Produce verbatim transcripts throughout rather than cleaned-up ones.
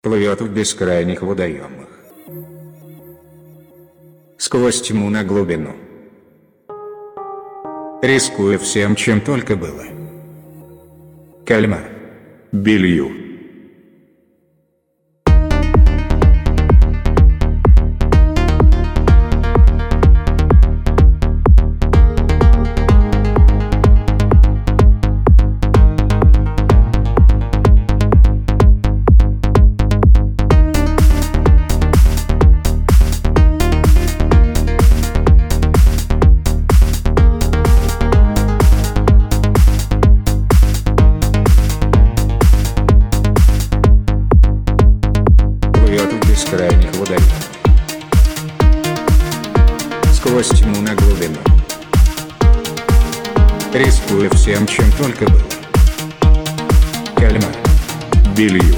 плывет в бескрайних водоемах, сквозь тьму на глубину, рискуя всем, чем только было. Кальмар. Белью. Бескрайних водоемах, сквозь тьму на глубину, рискуя всем, чем только было. Кальмар. Белью.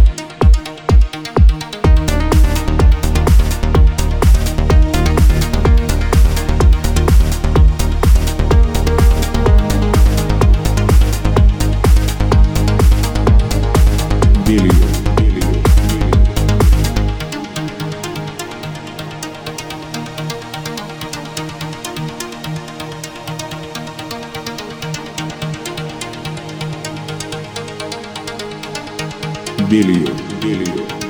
Белью. Белью, белью.